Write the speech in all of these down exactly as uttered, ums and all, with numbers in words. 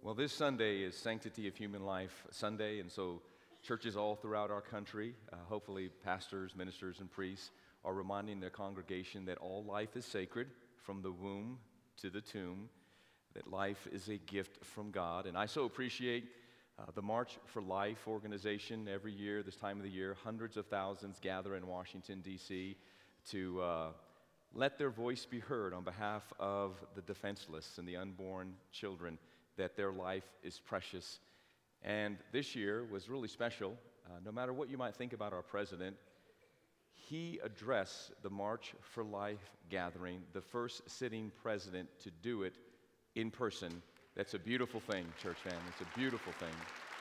Well, this Sunday is Sanctity of Human Life Sunday, and so churches all throughout our country, uh, hopefully pastors, ministers, and priests, are reminding their congregation that all life is sacred, from the womb to the tomb, that life is a gift from God. And I so appreciate uh, the March for Life organization. Every year, this time of the year, hundreds of thousands gather in Washington, D C to uh, let their voice be heard on behalf of the defenseless and the unborn children, that their life is precious. And this year was really special. Uh, no matter what you might think about our president, he addressed the March for Life gathering, the first sitting president to do it in person. That's a beautiful thing, church family. It's a beautiful thing.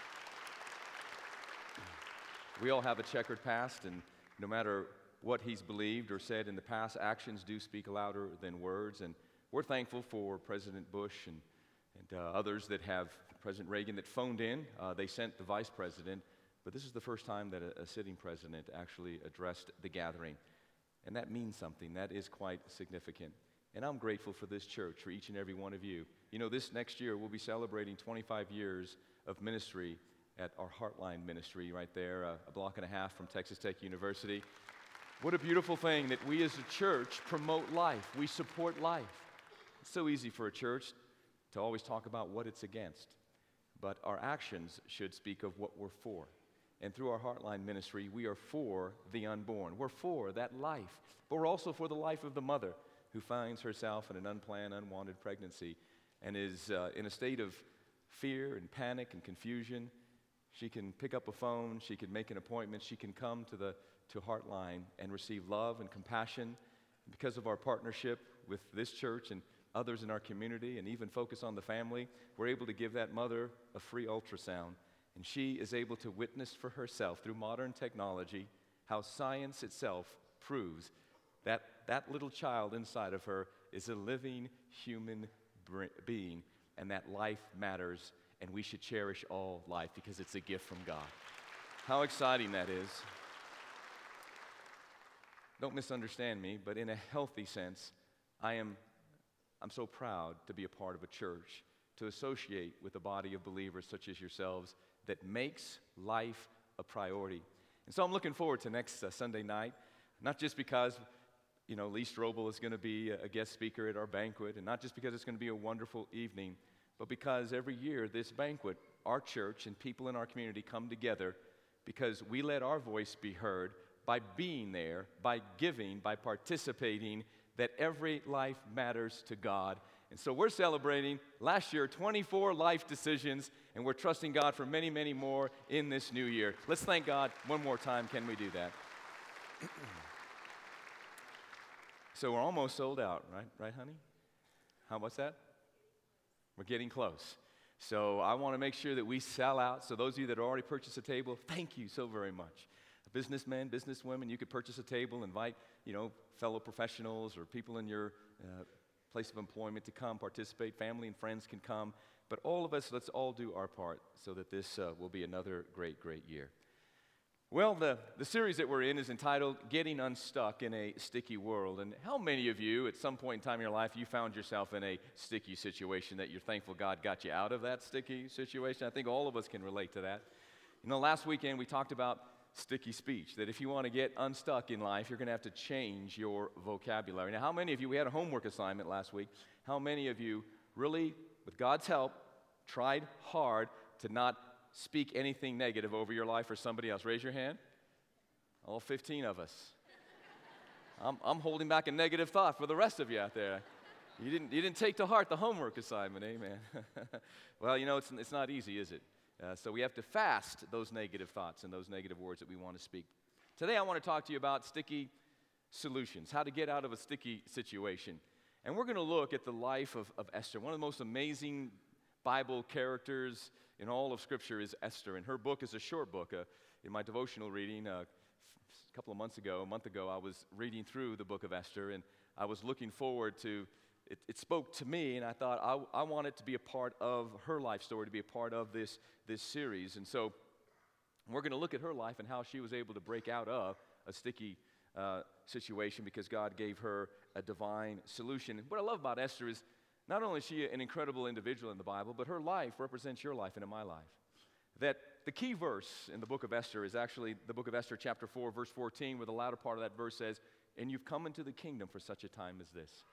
We all have a checkered past, and no matter what he's believed or said in the past, actions do speak louder than words. And we're thankful for President Bush and and uh, others that have, President Reagan that phoned in. Uh, they sent the vice president, but this is the first time that a, a sitting president actually addressed the gathering. And that means something. That is quite significant. And I'm grateful for this church, for each and every one of you. You know, this next year we'll be celebrating twenty-five years of ministry at our Heartline ministry right there, uh, a block and a half from Texas Tech University. What a beautiful thing that we as a church promote life. We support life. It's so easy for a church to always talk about what it's against. But our actions should speak of what we're for. And through our Heartline ministry, we are for the unborn. We're for that life. But we're also for the life of the mother who finds herself in an unplanned, unwanted pregnancy and is uh, in a state of fear and panic and confusion. She can pick up a phone, she can make an appointment, she can come to the to Heartline and receive love and compassion. Because of our partnership with this church and others in our community, and even focus on the family, we're able to give that mother a free ultrasound, and she is able to witness for herself through modern technology how science itself proves that that little child inside of her is a living human being, and that life matters, and we should cherish all life because it's a gift from God. How exciting that is. Don't misunderstand me, but in a healthy sense, I am I'm so proud to be a part of a church, to associate with a body of believers such as yourselves that makes life a priority. And so I'm looking forward to next uh, Sunday night, not just because, you know, Lee Strobel is going to be a guest speaker at our banquet, and not just because it's going to be a wonderful evening, but because every year this banquet, our church and people in our community come together because we let our voice be heard by being there, by giving, by participating, that every life matters to God. And so we're celebrating last year twenty-four life decisions, and we're trusting God for many, many more in this new year. Let's thank God one more time. Can we do that? So we're almost sold out, right? Right, honey? How what's that? We're getting close. So I want to make sure that we sell out. So those of you that already purchased a table, thank you so very much. Businessmen, businesswomen, you could purchase a table, invite, you know, fellow professionals or people in your uh, place of employment to come participate. Family and friends can come. But all of us, let's all do our part so that this uh, will be another great, great year. Well, the, the series that we're in is entitled Getting Unstuck in a Sticky World. And how many of you, at some point in time in your life, you found yourself in a sticky situation that you're thankful God got you out of that sticky situation? I think all of us can relate to that. You know, last weekend we talked about sticky speech, that if you want to get unstuck in life, you're going to have to change your vocabulary. Now, how many of you, we had a homework assignment last week, how many of you really, with God's help, tried hard to not speak anything negative over your life or somebody else? Raise your hand. All fifteen of us. I'm, I'm holding back a negative thought for the rest of you out there. You didn't, you didn't take to heart the homework assignment, amen. Well, you know, it's, it's not easy, is it? Uh, so we have to fast those negative thoughts and those negative words that we want to speak. Today I want to talk to you about sticky solutions, how to get out of a sticky situation. And we're going to look at the life of, of Esther. One of the most amazing Bible characters in all of Scripture is Esther. And her book is a short book. Uh, in my devotional reading uh, a couple of months ago, a month ago, I was reading through the book of Esther, and I was looking forward to It, it spoke to me, and I thought I, I want it to be a part of her life story, to be a part of this, this series. And so we're going to look at her life and how she was able to break out of a sticky uh, situation because God gave her a divine solution. And what I love about Esther is Not only is she an incredible individual in the Bible, but her life represents your life and in my life. That the key verse in the book of Esther is actually the book of Esther, chapter four, verse fourteen, where the latter part of that verse says, "And you've come into the kingdom for such a time as this."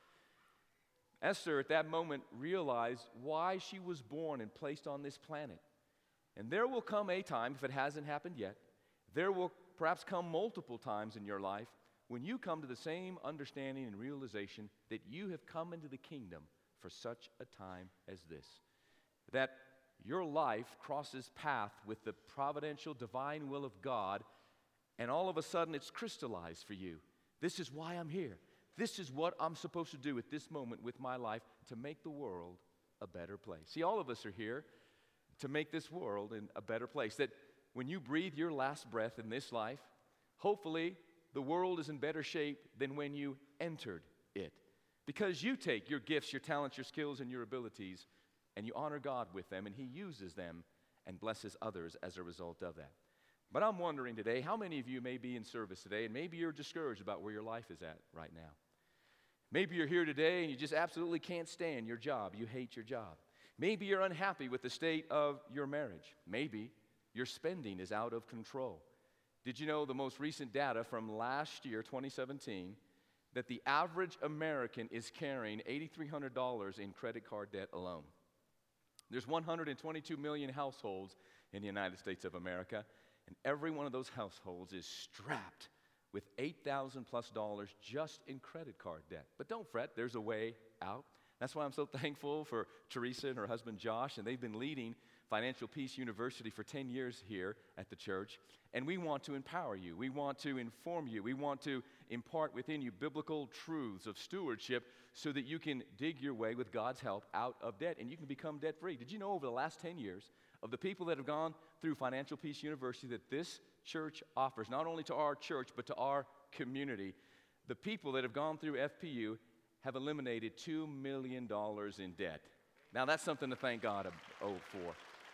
Esther, at that moment, realized why she was born and placed on this planet. And there will come a time, if it hasn't happened yet, there will perhaps come multiple times in your life when you come to the same understanding and realization that you have come into the kingdom for such a time as this. That your life crosses path with the providential divine will of God, and all of a sudden it's crystallized for you. This is why I'm here. This is what I'm supposed to do at this moment with my life to make the world a better place. See, all of us are here to make this world in a better place. That when you breathe your last breath in this life, hopefully the world is in better shape than when you entered it. Because you take your gifts, your talents, your skills, and your abilities, and you honor God with them, and He uses them and blesses others as a result of that. But I'm wondering today, how many of you may be in service today, and maybe you're discouraged about where your life is at right now. Maybe you're here today and you just absolutely can't stand your job. You hate your job. Maybe you're unhappy with the state of your marriage. Maybe your spending is out of control. Did you know the most recent data from last year, twenty seventeen, that the average American is carrying eight thousand three hundred dollars in credit card debt alone? There's one hundred twenty-two million households in the United States of America, and every one of those households is strapped with eight thousand plus dollars just in credit card debt. But don't fret, there's a way out. That's why I'm so thankful for Teresa and her husband Josh, and they've been leading Financial Peace University for ten years here at the church. And we want to empower you. We want to inform you. We want to impart within you biblical truths of stewardship so that you can dig your way with God's help out of debt and you can become debt-free. Did you know over the last ten years of the people that have gone through Financial Peace University that this church offers, not only to our church but to our community, the people that have gone through F P U have eliminated two million dollars in debt. Now that's something to thank God oh, for.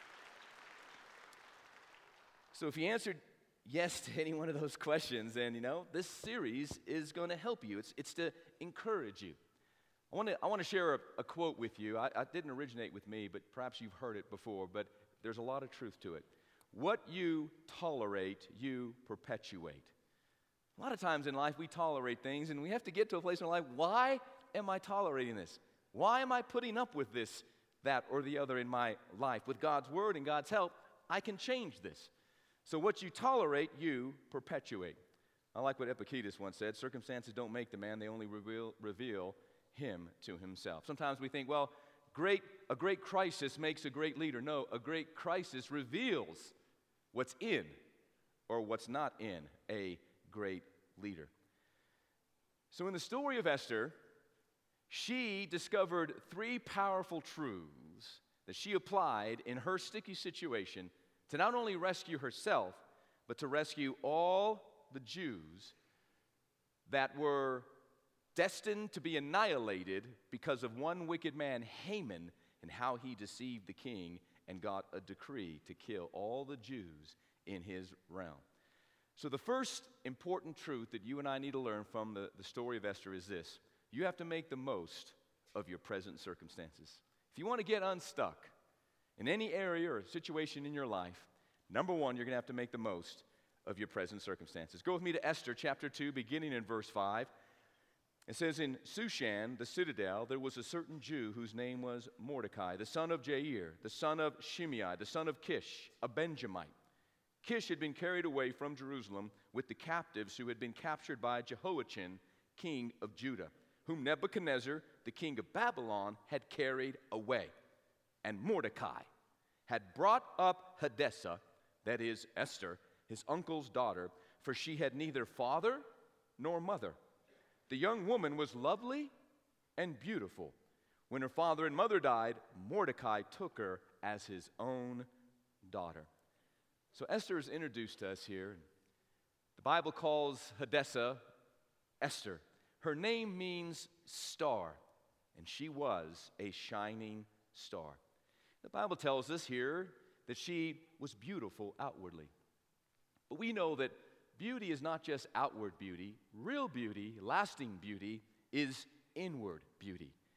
So if you answered yes to any one of those questions, then, you know, this series is going to help you. It's, it's to encourage you. I want to I want to share a, a quote with you. I, I didn't originate with me, but perhaps you've heard it before, but there's a lot of truth to it. What you tolerate, you perpetuate. A lot of times in life we tolerate things, and we have to get to a place in our life, why am I tolerating this? Why am I putting up with this, that, or the other in my life? With God's word and God's help, I can change this. So what you tolerate, you perpetuate. I like what Epictetus once said, circumstances don't make the man, they only reveal, reveal him to himself. Sometimes we think, well, great, a great crisis makes a great leader. No, a great crisis reveals what's in or what's not in a great leader. So in the story of Esther, she discovered three powerful truths that she applied in her sticky situation to not only rescue herself, but to rescue all the Jews that were destined to be annihilated because of one wicked man, Haman, and how he deceived the king and got a decree to kill all the Jews in his realm. So the first important truth that you and I need to learn from the, the story of Esther is this. You have to make the most of your present circumstances. If you want to get unstuck in any area or situation in your life, number one, you're going to have to make the most of your present circumstances. Go with me to Esther chapter two, beginning in verse five. It says, in Shushan, the citadel, there was a certain Jew whose name was Mordecai, the son of Jair, the son of Shimei, the son of Kish, a Benjamite. Kish had been carried away from Jerusalem with the captives who had been captured by Jehoiachin, king of Judah, whom Nebuchadnezzar, the king of Babylon, had carried away. And Mordecai had brought up Hadassah, that is Esther, his uncle's daughter, for she had neither father nor mother. The young woman was lovely and beautiful. When her father and mother died, Mordecai took her as his own daughter. So Esther is introduced to us here. The Bible calls Hadassah Esther. Her name means star, and she was a shining star. The Bible tells us here that she was beautiful outwardly. But we know that beauty is not just outward beauty. Real beauty, lasting beauty, is inward beauty.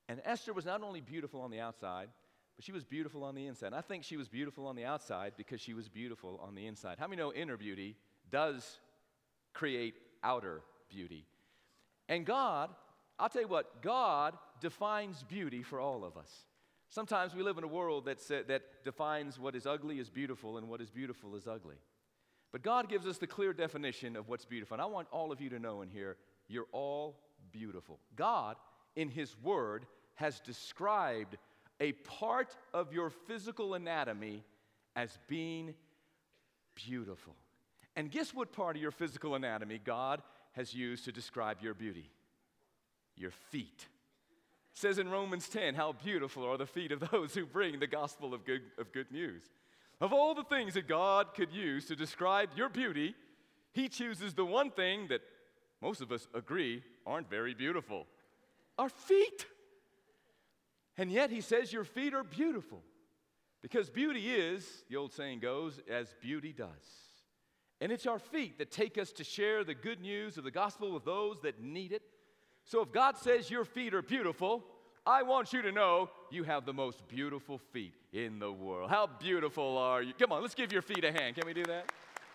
And Esther was not only beautiful on the outside, but she was beautiful on the inside. And I think she was beautiful on the outside because she was beautiful on the inside. How many know inner beauty does create outer beauty? And God, I'll tell you what, God defines beauty for all of us. Sometimes we live in a world that's, uh, that defines what is ugly as beautiful and what is beautiful as ugly. But God gives us the clear definition of what's beautiful. And I want all of you to know in here, you're all beautiful. God, in His Word, has described a part of your physical anatomy as being beautiful. And guess what part of your physical anatomy God has used to describe your beauty? Your feet. It says in Romans ten, how beautiful are the feet of those who bring the gospel of good, of good news. Of all the things that God could use to describe your beauty, He chooses the one thing that most of us agree aren't very beautiful. Our feet. And yet He says your feet are beautiful. Because beauty is, the old saying goes, as beauty does. And it's our feet that take us to share the good news of the gospel with those that need it. So if God says your feet are beautiful, I want you to know you have the most beautiful feet in the world. How beautiful are you? Come on, let's give your feet a hand. Can we do that?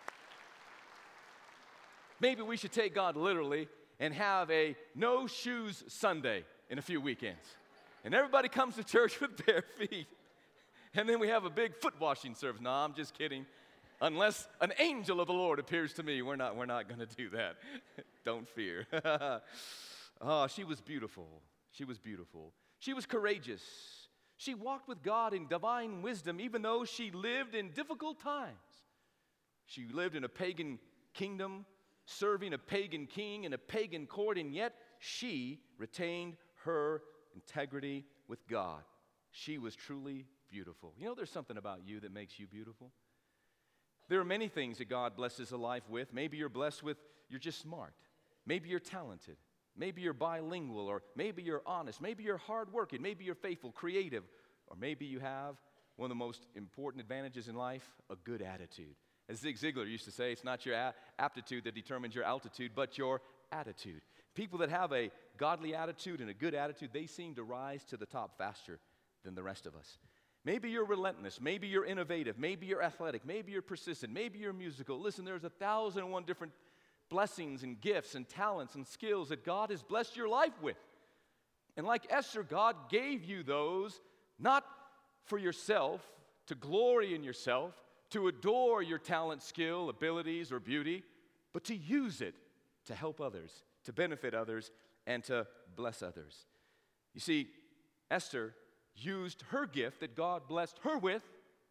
Maybe we should take God literally and have a no shoes Sunday in a few weekends. And everybody comes to church with bare feet. And then we have a big foot washing service. No, I'm just kidding. Unless an angel of the Lord appears to me, we're not, we're not going to do that. Don't fear. Oh, she was beautiful. She was beautiful. She was courageous. She walked with God in divine wisdom, even though she lived in difficult times. She lived in a pagan kingdom, serving a pagan king in a pagan court, and yet she retained her integrity with God. She was truly beautiful. You know, there's something about you that makes you beautiful. There are many things that God blesses a life with. Maybe you're blessed with, you're just smart. Maybe you're talented. Maybe you're bilingual, or maybe you're honest. Maybe you're hardworking. Maybe you're faithful, creative. Or maybe you have one of the most important advantages in life, a good attitude. As Zig Ziglar used to say, it's not your a- aptitude that determines your altitude, but your attitude. People that have a godly attitude and a good attitude, they seem to rise to the top faster than the rest of us. Maybe you're relentless. Maybe you're innovative. Maybe you're athletic. Maybe you're persistent. Maybe you're musical. Listen, there's a thousand and one different blessings and gifts and talents and skills that God has blessed your life with. And like Esther, God gave you those not for yourself, to glory in yourself, to adore your talent, skill, abilities, or beauty, but to use it to help others, to benefit others, and to bless others. You see, Esther used her gift that God blessed her with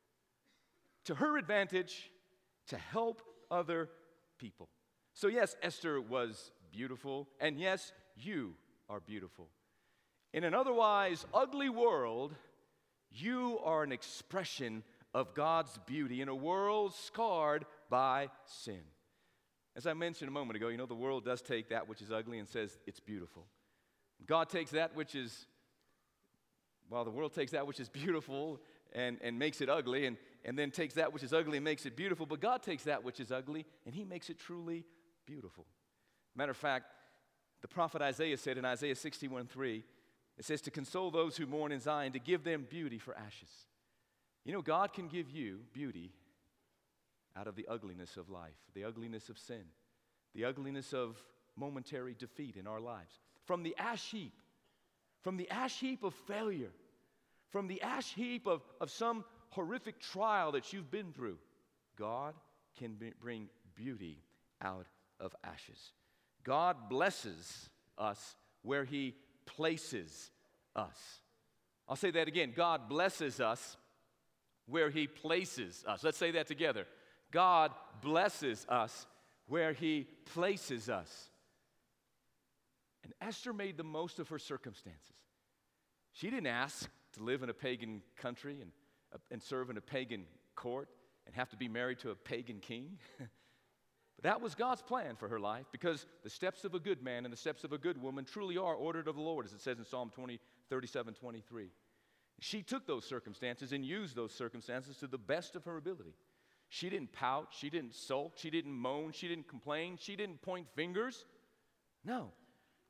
to her advantage to help other people. So yes, Esther was beautiful, and yes, you are beautiful. In an otherwise ugly world, you are an expression of God's beauty in a world scarred by sin. As I mentioned a moment ago, you know, the world does take that which is ugly and says it's beautiful. God takes that which is, well, the world takes that which is beautiful and, and makes it ugly, and, and then takes that which is ugly and makes it beautiful, but God takes that which is ugly and He makes it truly beautiful. Matter of fact, the prophet Isaiah said in Isaiah sixty-one three, it says, to console those who mourn in Zion, to give them beauty for ashes. You know, God can give you beauty out of the ugliness of life, the ugliness of sin, the ugliness of momentary defeat in our lives. From the ash heap, from the ash heap of failure, from the ash heap of, of some horrific trial that you've been through, God can be, bring beauty out of ashes. God blesses us where He places us. I'll say that again. God blesses us where He places us. Let's say that together. God blesses us where He places us. And Esther made the most of her circumstances. She didn't ask to live in a pagan country and, uh, and serve in a pagan court and have to be married to a pagan king. But that was God's plan for her life, because the steps of a good man and the steps of a good woman truly are ordered of the Lord, as it says in Psalm twenty, thirty-seven, twenty-three. She took those circumstances and used those circumstances to the best of her ability. She didn't pout, she didn't sulk, she didn't moan, she didn't complain, she didn't point fingers. No.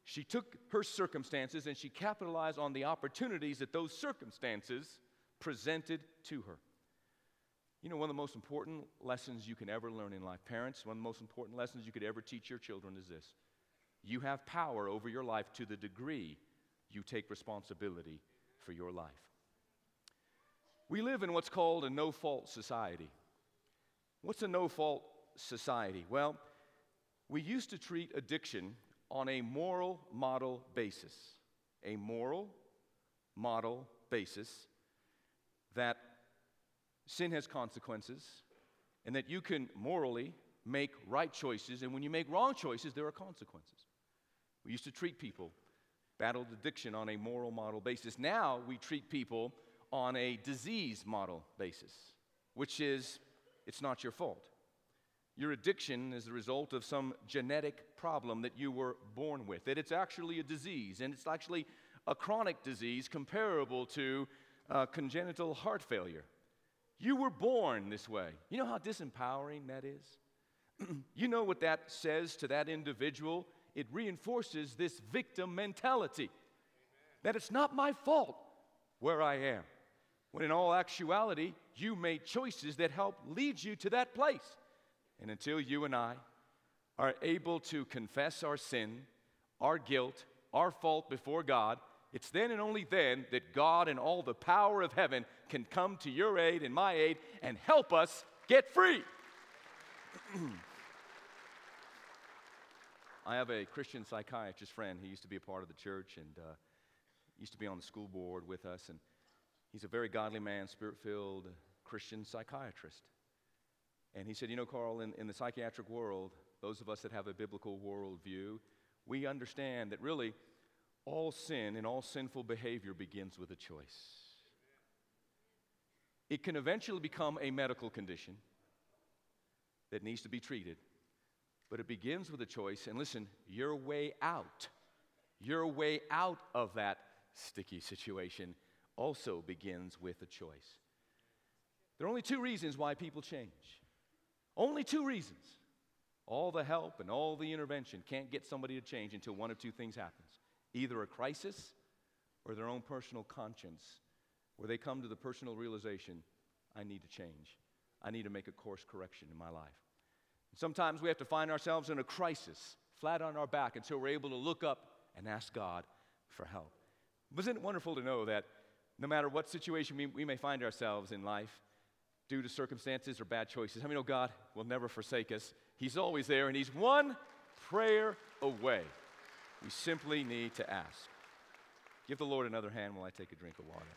She took her circumstances and she capitalized on the opportunities that those circumstances presented to her. You know, one of the most important lessons you can ever learn in life, parents, one of the most important lessons you could ever teach your children is this. You have power over your life to the degree you take responsibility for your life. We live in what's called a no-fault society. What's a no-fault society? Well, we used to treat addiction on a moral model basis. A moral model basis that sin has consequences and that you can morally make right choices, and when you make wrong choices, there are consequences. We used to treat people, battled addiction on a moral model basis. Now we treat people on a disease model basis, which is, it's not your fault. Your addiction is the result of some genetic problem that you were born with, that it's actually a disease, and it's actually a chronic disease comparable to uh, congenital heart failure. You were born this way. You know how disempowering that is? You know what that says to that individual? It reinforces this victim mentality. Amen. That it's not my fault where I am. When in all actuality, you made choices that help lead you to that place. And until you and I are able to confess our sin, our guilt, our fault before God, it's then and only then that God and all the power of heaven can come to your aid and my aid and help us get free. I have a Christian psychiatrist friend. He used to be a part of the church and uh, used to be on the school board with us. And he's a very godly man, spirit-filled Christian psychiatrist. And he said, you know, Carl, in, in the psychiatric world, those of us that have a biblical worldview, we understand that really all sin and all sinful behavior begins with a choice. It can eventually become a medical condition that needs to be treated, but it begins with a choice. And listen, your way out, your way out of that sticky situation also begins with a choice. There are only two reasons why people change. Only two reasons. All the help and all the intervention can't get somebody to change until one of two things happens. Either a crisis or their own personal conscience, where they come to the personal realization, I need to change. I need to make a course correction in my life. Sometimes we have to find ourselves in a crisis, flat on our back, until we're able to look up and ask God for help. Isn't it wonderful to know that no matter what situation we, we may find ourselves in life, due to circumstances or bad choices, how many know God will never forsake us? He's always there, and He's one prayer away. We simply need to ask. Give the Lord another hand while I take a drink of water.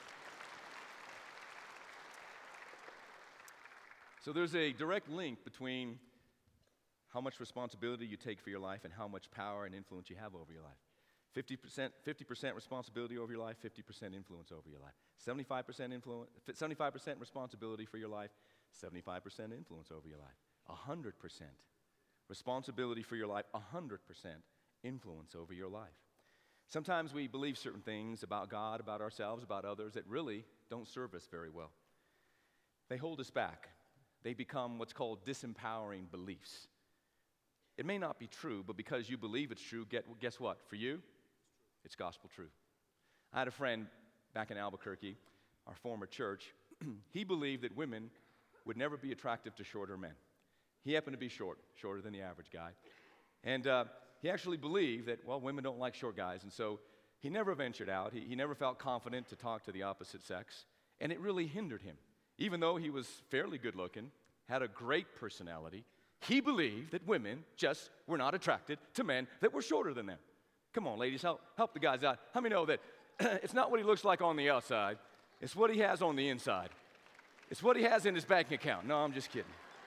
So there's a direct link between how much responsibility you take for your life and how much power and influence you have over your life. fifty percent, fifty percent responsibility over your life, fifty percent influence over your life. seventy-five percent influence, seventy-five percent responsibility for your life, seventy-five percent influence over your life. one hundred percent responsibility for your life, one hundred percent influence over your life. Sometimes we believe certain things about God, about ourselves, about others that really don't serve us very well. They hold us back. They become what's called disempowering beliefs. It may not be true, but because you believe it's true, get, guess what? For you, it's gospel truth. I had a friend back in Albuquerque, our former church. He believed that women would never be attractive to shorter men. He happened to be short, shorter than the average guy. And uh, he actually believed that, well, women don't like short guys. And so he never ventured out. He, he never felt confident to talk to the opposite sex. And it really hindered him. Even though he was fairly good looking, had a great personality, he believed that women just were not attracted to men that were shorter than them. Come on, ladies, help, help the guys out. How many know that it's not what he looks like on the outside, it's what he has on the inside. It's what he has in his bank account. No, I'm just kidding.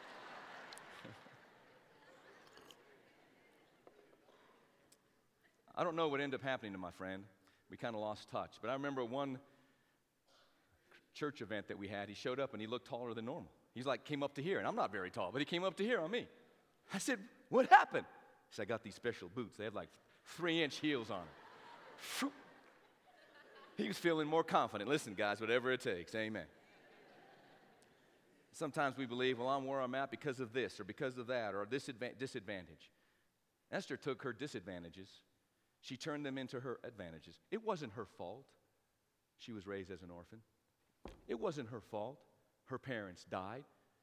I don't know what ended up happening to my friend. We kind of lost touch. But I remember one church event that we had. He showed up and he looked taller than normal. He's like, came up to here, and I'm not very tall, but he came up to here on me. I said, what happened? He said, I got these special boots. They have like three-inch heels on them. He was feeling more confident. Listen, guys, whatever it takes, amen. Sometimes we believe, well, I'm where I'm at because of this or because of that or this adva- disadvantage. Esther took her disadvantages. She turned them into her advantages. It wasn't her fault. She was raised as an orphan. It wasn't her fault. Her parents died.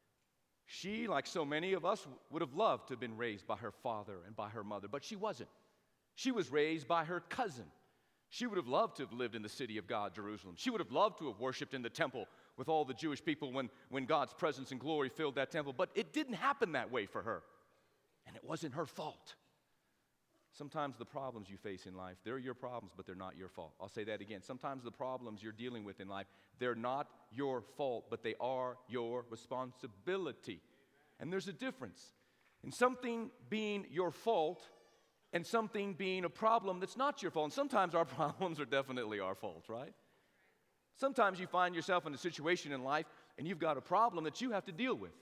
She, like so many of us, would have loved to have been raised by her father and by her mother, but she wasn't. She was raised by her cousin. She would have loved to have lived in the city of God, Jerusalem. She would have loved to have worshiped in the temple with all the Jewish people when, when God's presence and glory filled that temple, but it didn't happen that way for her, and it wasn't her fault. Sometimes the problems you face in life, they're your problems, but they're not your fault. I'll say that again. Sometimes the problems you're dealing with in life, they're not your fault, but they are your responsibility. And there's a difference in something being your fault and something being a problem that's not your fault. And sometimes our problems are definitely our fault, right? Sometimes you find yourself in a situation in life and you've got a problem that you have to deal with.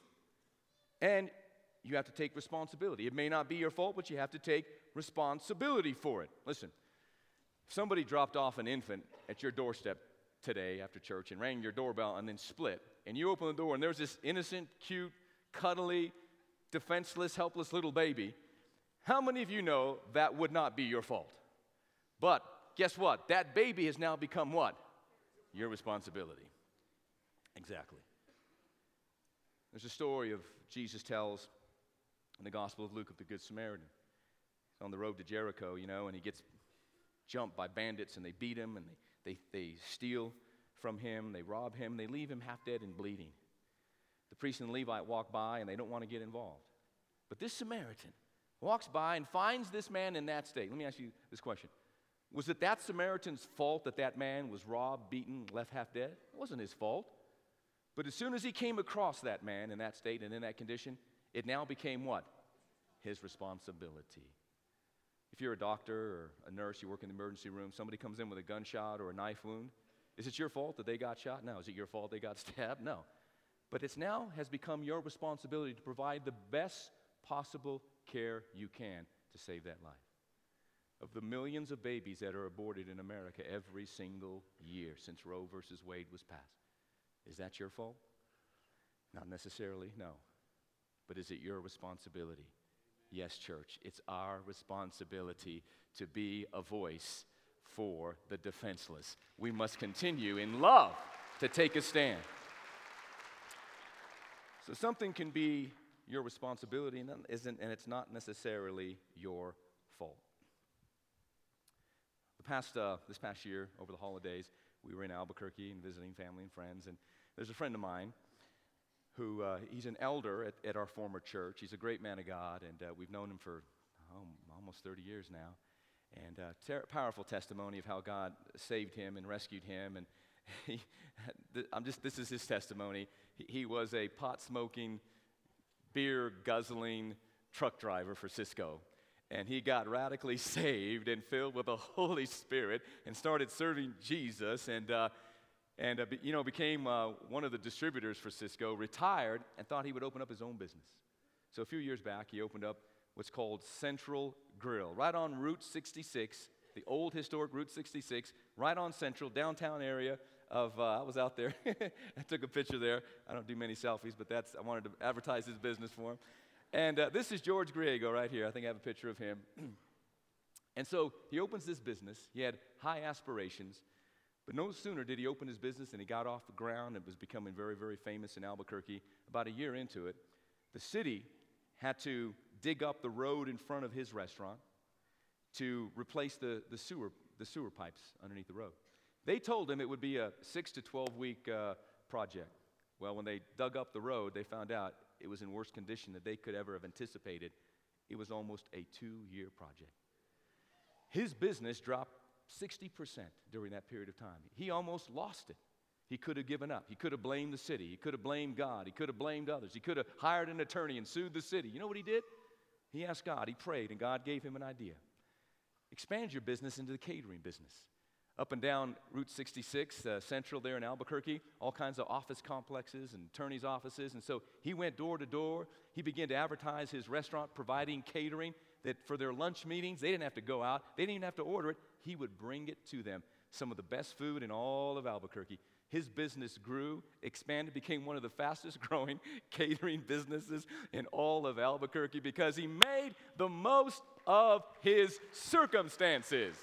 And you have to take responsibility. It may not be your fault, but you have to take responsibility for it. Listen, if somebody dropped off an infant at your doorstep today after church and rang your doorbell and then split, and you open the door and there's this innocent, cute, cuddly, defenseless, helpless little baby, how many of you know that would not be your fault? But guess what? That baby has now become what? Your responsibility. Exactly. There's a story of Jesus tells in the Gospel of Luke of the Good Samaritan. He's on the road to Jericho, you know, and he gets jumped by bandits, and they beat him, and they, they, they steal from him, they rob him, they leave him half dead and bleeding. The priest and the Levite walk by, and they don't want to get involved. But this Samaritan walks by and finds this man in that state. Let me ask you this question. Was it that Samaritan's fault that that man was robbed, beaten, left half dead? It wasn't his fault. But as soon as he came across that man in that state and in that condition, it now became what? His responsibility. If you're a doctor or a nurse, you work in the emergency room, somebody comes in with a gunshot or a knife wound, is it your fault that they got shot? No. Is it your fault they got stabbed? No. But it's now has become your responsibility to provide the best possible care you can to save that life. Of the millions of babies that are aborted in America every single year since Roe versus Wade was passed, is that your fault? Not necessarily, no. But is it your responsibility? Yes, church, it's our responsibility to be a voice for the defenseless. We must continue in love to take a stand. So something can be your responsibility and isn't, and it's not necessarily your fault. The past, uh, this past year, over the holidays, we were in Albuquerque and visiting family and friends, and there's a friend of mine who, uh, he's an elder at, at our former church. He's a great man of God, and uh, we've known him for oh, almost thirty years now. And uh, ter- powerful testimony of how God saved him and rescued him. And he, I'm just, this is his testimony. He, he was a pot-smoking, beer-guzzling truck driver for Cisco. And he got radically saved and filled with the Holy Spirit and started serving Jesus and, uh, and uh, be, you know, became uh, one of the distributors for Cisco, retired, and thought he would open up his own business. So a few years back, he opened up what's called Central Grill, right on Route sixty-six, the old historic Route sixty-six, right on Central, downtown area of, uh, I was out there. I took a picture there. I don't do many selfies, but that's, I wanted to advertise his business for him. And uh, this is George Griego right here. I think I have a picture of him. And so he opens this business. He had high aspirations. But no sooner did he open his business and he got off the ground and was becoming very, very famous in Albuquerque. About a year into it, the city had to dig up the road in front of his restaurant to replace the, the, sewer, the sewer pipes underneath the road. They told him it would be a six to twelve week uh, project. Well, when they dug up the road, they found out it was in worse condition than they could ever have anticipated. It was almost a two-year project. His business dropped sixty percent during that period of time. He almost lost it. He could have given up. He could have blamed the city. He could have blamed God. He could have blamed others. He could have hired an attorney and sued the city. You know what he did? He asked God. He prayed, and God gave him an idea. Expand your business into the catering business. Up and down Route sixty-six, uh, Central there in Albuquerque, all kinds of office complexes and attorneys' offices. And so he went door to door. He began to advertise his restaurant, providing catering that for their lunch meetings, they didn't have to go out. They didn't even have to order it. He would bring it to them. Some of the best food in all of Albuquerque. His business grew, expanded, became one of the fastest growing catering businesses in all of Albuquerque because he made the most of his circumstances.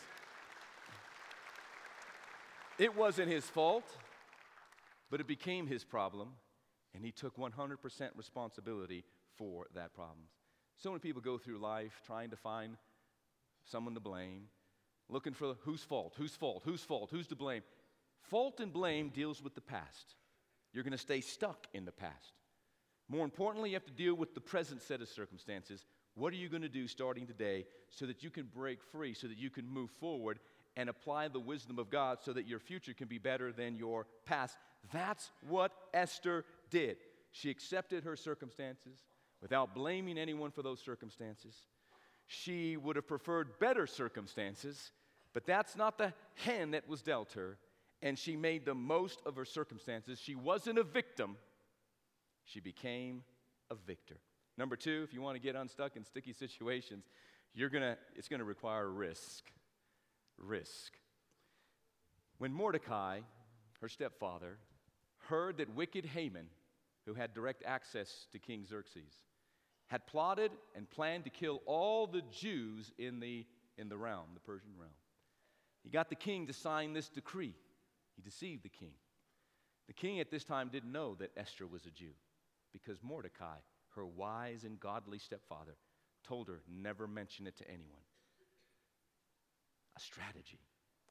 It wasn't his fault, but it became his problem, and he took one hundred percent responsibility for that problem. So many people go through life trying to find someone to blame, looking for whose fault, whose fault, whose fault, who's to blame. Fault and blame deals with the past. You're going to stay stuck in the past. More importantly, you have to deal with the present set of circumstances. What are you going to do starting today so that you can break free, so that you can move forward and apply the wisdom of God so that your future can be better than your past? That's what Esther did. She accepted her circumstances without blaming anyone for those circumstances. She would have preferred better circumstances, but that's not the hand that was dealt her, and she made the most of her circumstances. She wasn't a victim. She became a victor. Number two, if you want to get unstuck in sticky situations, you're gonna, it's going to require risk. Risk. When Mordecai, her stepfather, heard that wicked Haman, who had direct access to King Xerxes, had plotted and planned to kill all the Jews in the, in the realm, the Persian realm, he got the king to sign this decree. He deceived the king. The king at this time didn't know that Esther was a Jew because Mordecai, her wise and godly stepfather, told her never mention it to anyone. A strategy.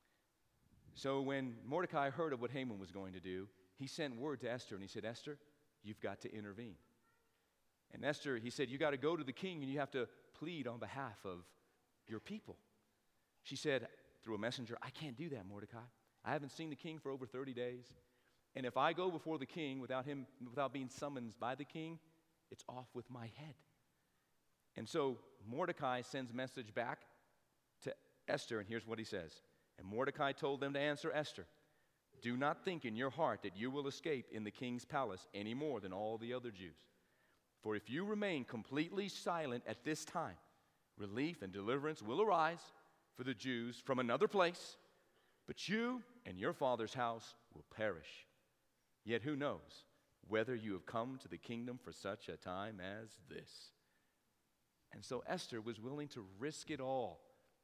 So when Mordecai heard of what Haman was going to do, he sent word to Esther and he said, Esther, you've got to intervene. And Esther, he said, you got to go to the king and you have to plead on behalf of your people. She said through a messenger, I can't do that, Mordecai. I haven't seen the king for over thirty days. And if I go before the king without him, without being summoned by the king, it's off with my head. And so Mordecai sends a message back to Esther, and here's what he says. And Mordecai told them to answer Esther, do not think in your heart that you will escape in the king's palace any more than all the other Jews. For if you remain completely silent at this time, relief and deliverance will arise for the Jews from another place, but you and your father's house will perish. Yet who knows whether you have come to the kingdom for such a time as this? And so Esther was willing to risk it all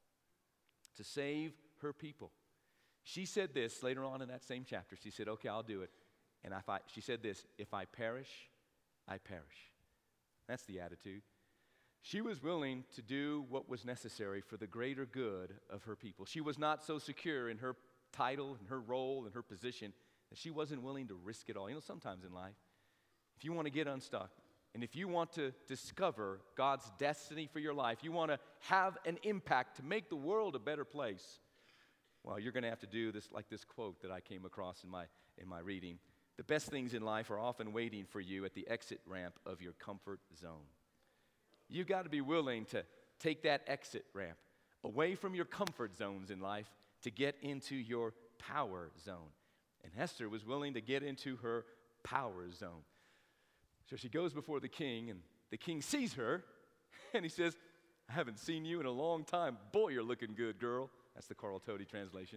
to save her people. She said this later on in that same chapter. She said, okay, I'll do it. And if I, she said this, if I perish, I perish. That's the attitude. She was willing to do what was necessary for the greater good of her people. She was not so secure in her title and her role and her position that she wasn't willing to risk it all. You know, sometimes in life, if you want to get unstuck, and if you want to discover God's destiny for your life, you want to have an impact to make the world a better place, well, you're going to have to do this, like this quote that I came across in my, in my reading. The best things in life are often waiting for you at the exit ramp of your comfort zone. You've got to be willing to take that exit ramp away from your comfort zones in life to get into your power zone. And Esther was willing to get into her power zone. So she goes before the king, and the king sees her, and he says, I haven't seen you in a long time. Boy, you're looking good, girl. That's the Carl Tody translation.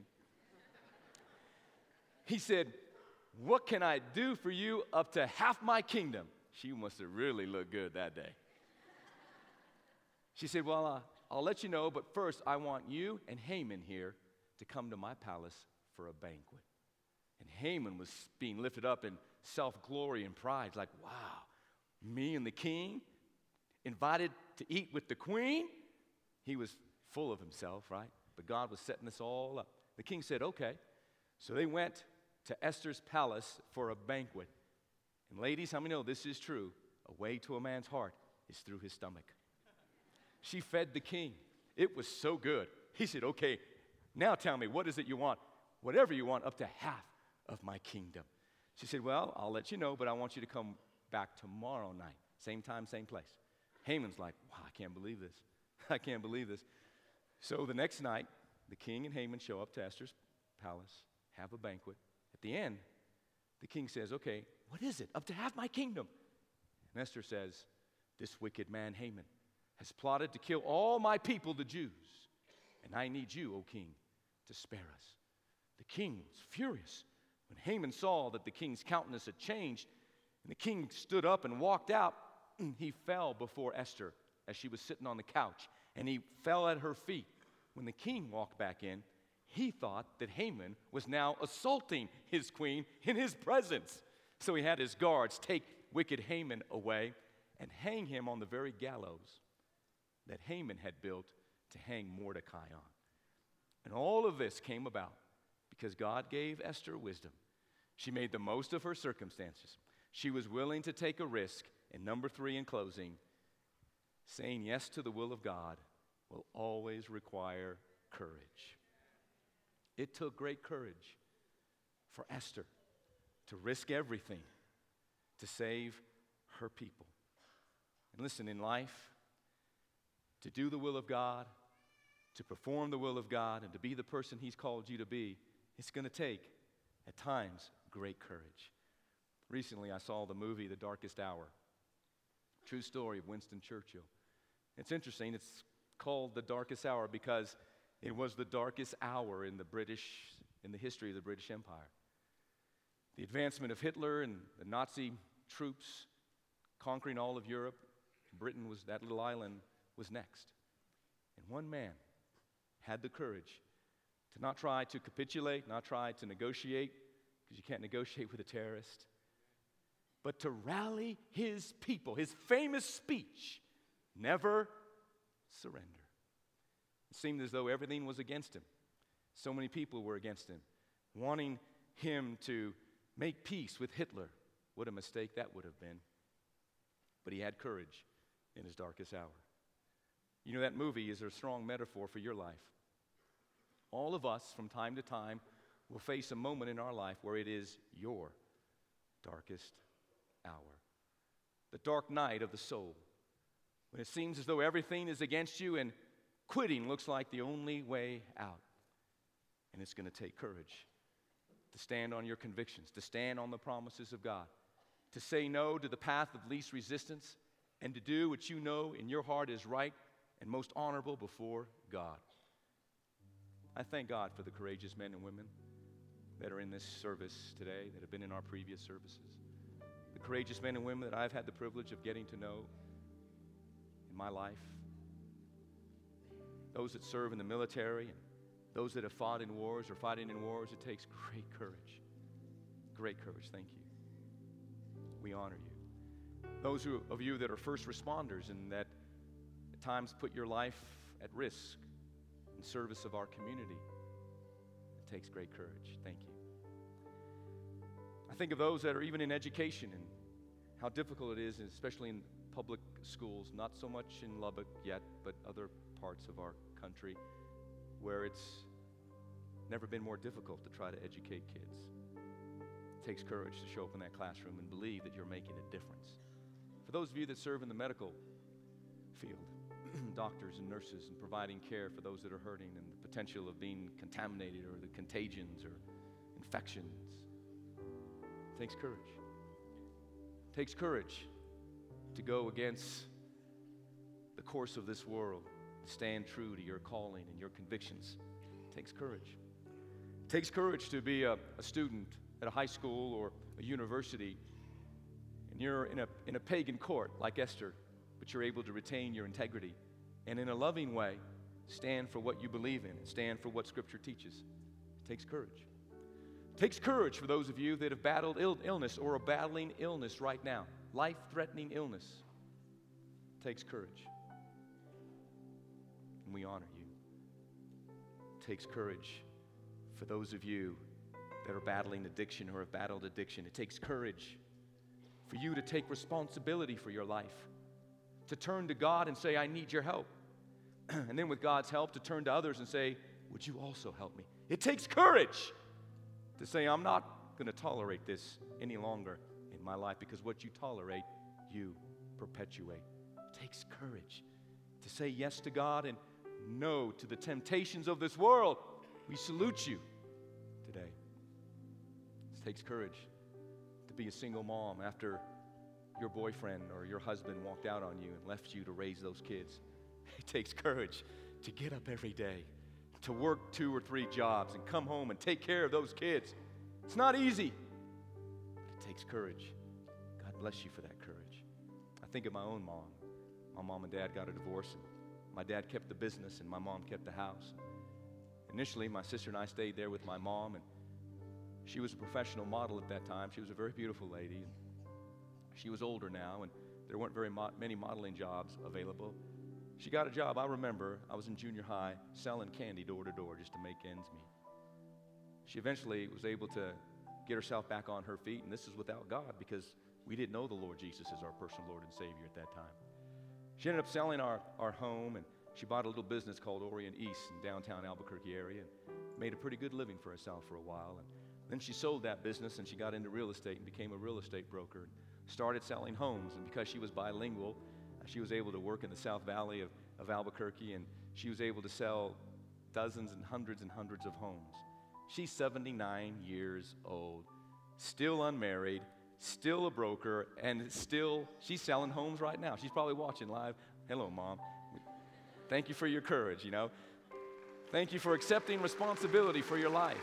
He said, what can I do for you up to half my kingdom? She must have really looked good that day. She said, well, uh, I'll let you know, but first I want you and Haman here to come to my palace for a banquet. And Haman was being lifted up in self-glory and pride. Like, wow, me and the king invited to eat with the queen? He was full of himself, right? But God was setting this all up. The king said, okay. So they went to Esther's palace for a banquet. And ladies, how many know this is true? A way to a man's heart is through his stomach. She fed the king. It was so good. He said, okay, now tell me, what is it you want? Whatever you want, up to half of my kingdom. She said, well, I'll let you know, but I want you to come back tomorrow night. Same time, same place. Haman's like, wow, I can't believe this. I can't believe this. So the next night, the king and Haman show up to Esther's palace, have a banquet. At the end, the king says, okay, what is it? Up to half my kingdom. And Esther says, this wicked man Haman has plotted to kill all my people, the Jews. And I need you, O king, to spare us. The king was furious when Haman saw that the king's countenance had changed, and the king stood up and walked out. He fell before Esther as she was sitting on the couch, and he fell at her feet. When the king walked back in, he thought that Haman was now assaulting his queen in his presence. So he had his guards take wicked Haman away and hang him on the very gallows that Haman had built to hang Mordecai on. And all of this came about because God gave Esther wisdom. She made the most of her circumstances. She was willing to take a risk. And number three, in closing, saying yes to the will of God will always require courage. It took great courage for Esther to risk everything to save her people. And listen, in life, to do the will of God, to perform the will of God, and to be the person He's called you to be, it's going to take, at times, great courage. Recently, I saw the movie The Darkest Hour. True story of Winston Churchill. It's interesting. It's called The Darkest Hour because it was the darkest hour in the British, in the history of the British Empire. The advancement of Hitler and the Nazi troops conquering all of Europe. Britain was, that little island was next. And one man had the courage to not try to capitulate, not try to negotiate, because you can't negotiate with a terrorist, but to rally his people. His famous speech, never surrender. It seemed as though everything was against him. So many people were against him, wanting him to make peace with Hitler. What a mistake that would have been. But he had courage in his darkest hour. You know, that movie is a strong metaphor for your life. All of us, from time to time, will face a moment in our life where it is your darkest hour. The dark night of the soul, when it seems as though everything is against you and quitting looks like the only way out. And it's going to take courage to stand on your convictions, to stand on the promises of God, to say no to the path of least resistance, and to do what you know in your heart is right and most honorable before God. I thank God for the courageous men and women that are in this service today, that have been in our previous services. The courageous men and women that I've had the privilege of getting to know in my life. Those that serve in the military, and those that have fought in wars or fighting in wars. It takes great courage. Great courage. Thank you. We honor you. Those who, of you that are first responders and that at times put your life at risk in service of our community, it takes great courage. Thank you. I think of those that are even in education and how difficult it is, especially in public schools, not so much in Lubbock yet, but other parts of our country where it's never been more difficult to try to educate kids. It takes courage to show up in that classroom and believe that you're making a difference. For those of you that serve in the medical field, doctors and nurses, and providing care for those that are hurting and the potential of being contaminated or the contagions or infections, it takes courage. It takes courage to go against the course of this world, to stand true to your calling and your convictions. It takes courage. It takes courage to be a, a student at a high school or a university, and you're in a, in a pagan court like Esther, but you're able to retain your integrity and in a loving way stand for what you believe in and stand for what Scripture teaches. It takes courage. It takes courage for those of you that have battled Ill- illness or are battling illness right now, life-threatening illness. It takes courage. And we honor you. It takes courage for those of you that are battling addiction or have battled addiction. It takes courage for you to take responsibility for your life, to turn to God and say, I need your help. And then with God's help, to turn to others and say, would you also help me? It takes courage to say, I'm not going to tolerate this any longer in my life, because what you tolerate, you perpetuate. It takes courage to say yes to God and no to the temptations of this world. We salute you today. It takes courage to be a single mom after your boyfriend or your husband walked out on you and left you to raise those kids. It takes courage to get up every day, to work two or three jobs and come home and take care of those kids. It's not easy, but it takes courage. God bless you for that courage. I think of my own mom. My mom and dad got a divorce, and My dad kept the business, and my mom kept the house. Initially, my sister and I stayed there with my mom, and she was a professional model at that time. She was a very beautiful lady. She was older now, and there weren't very mo- many modeling jobs available. She got a job. I remember I was in junior high selling candy door to door just to make ends meet. She eventually was able to get herself back on her feet, and this is without God, because we didn't know the Lord Jesus as our personal Lord and Savior at that time. She ended up selling our, our home, and she bought a little business called Orient East in downtown Albuquerque area and made a pretty good living for herself for a while. And then she sold that business, and she got into real estate and became a real estate broker and started selling homes. And because she was bilingual, she was able to work in the South Valley of, of Albuquerque, and she was able to sell dozens and hundreds and hundreds of homes. She's seventy-nine years old, still unmarried, still a broker, and still, she's selling homes right now. She's probably watching live. Hello, Mom. Thank you for your courage, you know. Thank you for accepting responsibility for your life.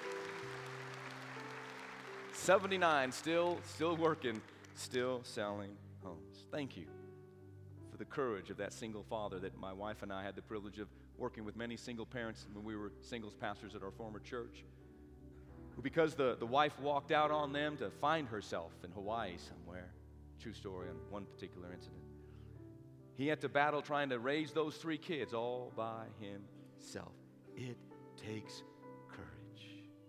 seventy-nine, still, still working, still selling homes. Thank you for the courage of that single father that my wife and I had the privilege of working with many single parents when we were singles pastors at our former church, who, because the, the wife walked out on them to find herself in Hawaii somewhere, true story on one particular incident, he had to battle trying to raise those three kids all by himself. It takes courage.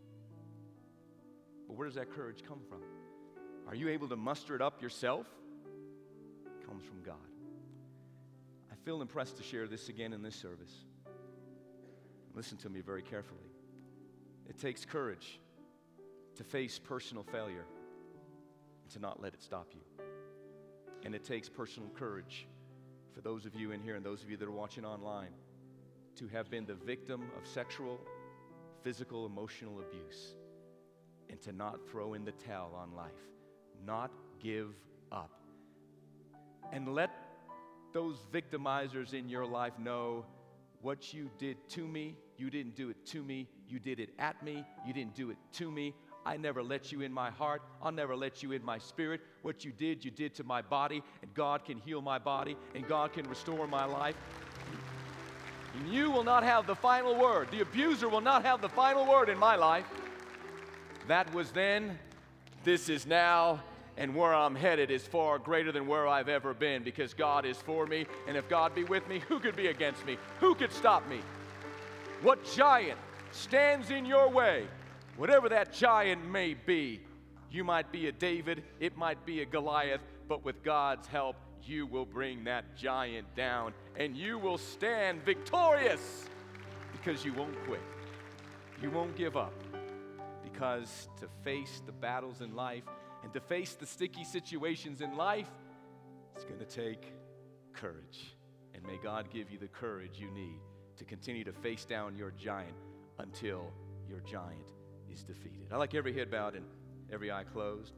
But where does that courage come from? Are you able to muster it up yourself? It comes from God. I feel impressed to share this again in this service. Listen to me very carefully. It takes courage to face personal failure and to not let it stop you. And it takes personal courage for those of you in here and those of you that are watching online to have been the victim of sexual, physical, emotional abuse and to not throw in the towel on life, not give up. And let those victimizers in your life know what you did to me, you didn't do it to me, you did it at me, you didn't do it to me. I never let you in my heart. I'll never let you in my spirit. What you did, you did to my body, and God can heal my body, and God can restore my life. And you will not have the final word. The abuser will not have the final word in my life. That was then, this is now, and where I'm headed is far greater than where I've ever been, because God is for me, and if God be with me, who could be against me? Who could stop me? What giant stands in your way? Whatever that giant may be, you might be a David, it might be a Goliath, but with God's help, you will bring that giant down, and you will stand victorious, because you won't quit. You won't give up, because to face the battles in life and to face the sticky situations in life, it's going to take courage. And may God give you the courage you need to continue to face down your giant until your giant is defeated. I like every head bowed and every eye closed.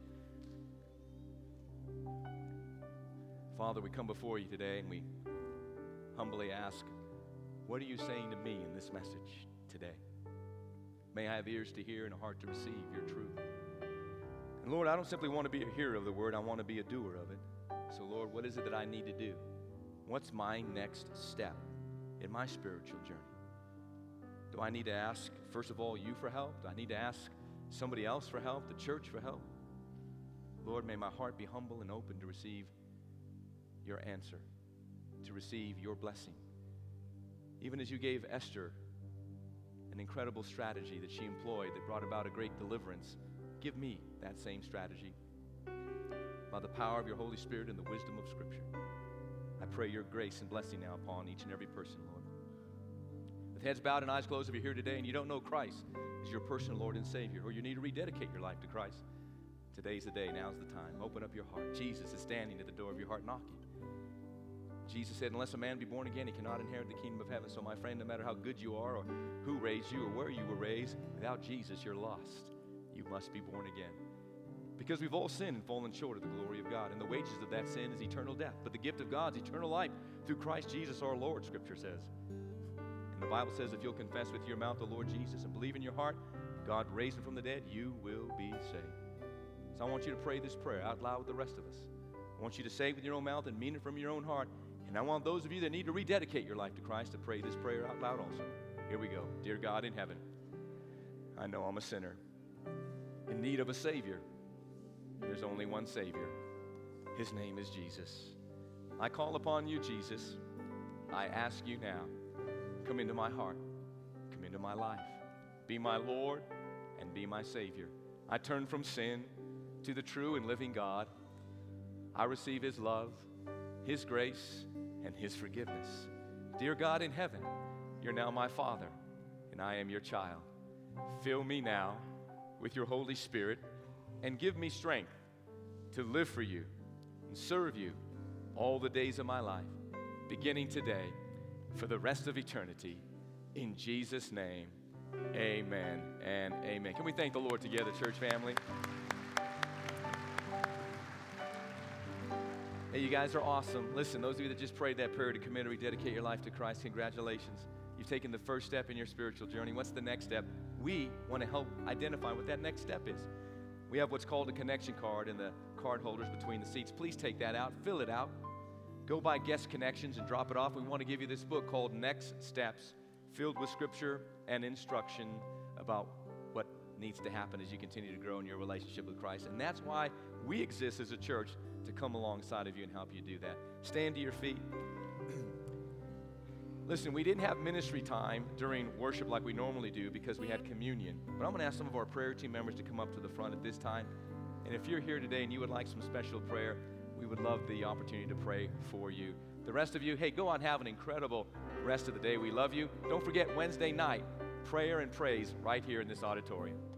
Father, we come before you today and we humbly ask, what are you saying to me in this message today? May I have ears to hear and a heart to receive your truth. And Lord, I don't simply want to be a hearer of the word, I want to be a doer of it. So Lord, what is it that I need to do? What's my next step in my spiritual journey? Do I need to ask, first of all, you for help? Do I need to ask somebody else for help, the church for help? Lord, may my heart be humble and open to receive your answer, to receive your blessing. Even as you gave Esther an incredible strategy that she employed that brought about a great deliverance, give me that same strategy by the power of your Holy Spirit and the wisdom of Scripture. I pray your grace and blessing now upon each and every person, Lord. With heads bowed and eyes closed, if you're here today and you don't know Christ as your personal Lord and Savior, or you need to rededicate your life to Christ, today's the day, now's the time. Open up your heart. Jesus is standing at the door of your heart knocking. Jesus said, unless a man be born again, he cannot inherit the kingdom of heaven. So my friend, no matter how good you are or who raised you or where you were raised, without Jesus, you're lost. You must be born again. Because we've all sinned and fallen short of the glory of God. And the wages of that sin is eternal death. But the gift of God is eternal life through Christ Jesus our Lord, Scripture says. And the Bible says if you'll confess with your mouth the Lord Jesus and believe in your heart, God raised him from the dead, you will be saved. So I want you to pray this prayer out loud with the rest of us. I want you to say it with your own mouth and mean it from your own heart. And And I want those of you that need to rededicate your life to Christ to pray this prayer out loud also. Here we go. Dear God in heaven, I know I'm a sinner in need of a Savior. There's only one Savior. His name is Jesus. I call upon you, Jesus. I ask you now, come into my heart, come into my life. Be my Lord and be my Savior. I turn from sin to the true and living God. I receive His love, His grace, and His forgiveness. Dear God in heaven, you're now my Father, and I am your child. Fill me now with your Holy Spirit and give me strength to live for you and serve you all the days of my life, beginning today for the rest of eternity. In Jesus' name, amen and amen. Can we thank the Lord together, church family? Hey, you guys are awesome. Listen, those of you that just prayed that prayer to commit or rededicate your life to Christ, congratulations. You've taken the first step in your spiritual journey. What's the next step? We want to help identify what that next step is. We have what's called a connection card in the card holders between the seats. Please take that out, fill it out. Go by Guest Connections and drop it off. We want to give you this book called Next Steps, filled with scripture and instruction about what needs to happen as you continue to grow in your relationship with Christ. And that's why we exist as a church, to come alongside of you and help you do that. Stand to your feet. Listen, we didn't have ministry time during worship like we normally do because we had communion. But I'm going to ask some of our prayer team members to come up to the front at this time. And if you're here today and you would like some special prayer, we would love the opportunity to pray for you. The rest of you, hey, go on, have an incredible rest of the day. We love you. Don't forget Wednesday night, prayer and praise right here in this auditorium.